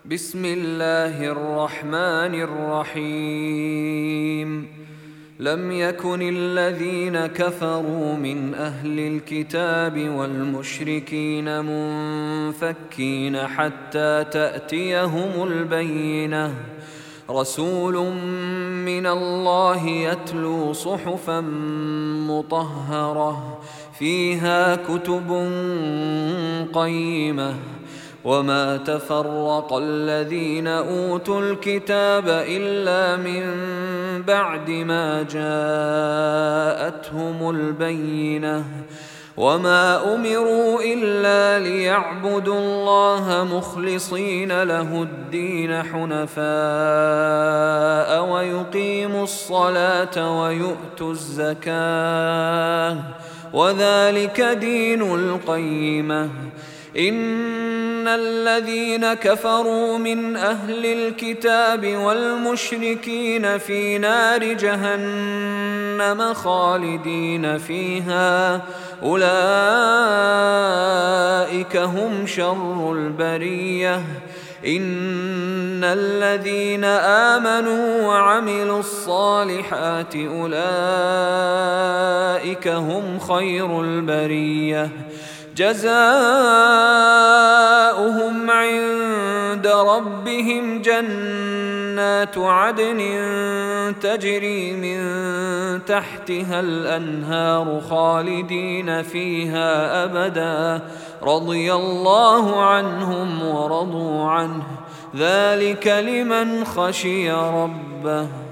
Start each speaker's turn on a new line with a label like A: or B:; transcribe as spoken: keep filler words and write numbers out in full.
A: بسم الله الرحمن الرحيم لم يكن الذين كفروا من أهل الكتاب والمشركين منفكين حتى تأتيهم البينة رسول من الله يتلو صحفا مطهرة فيها كتب قيمة وما تفرق الذين أوتوا الكتاب إلا من بعد ما جاءتهم البينة وما أمروا إلا ليعبدوا الله مخلصين له الدين حنفاء ويقيموا الصلاة ويؤتوا الزكاة وذلك دين القيمة إن الذين كفروا من أهل الكتاب والمشركين في نار جهنم خالدين فيها أولئك هم شر البرية إن الذين آمنوا وعملوا الصالحات أولئك هم خير البرية جزاؤهم عند ربهم جنات عدن تجري من تحتها الأنهار خالدين فيها أبدا رضي الله عنهم ورضوا عنه ذلك لمن خشي ربه.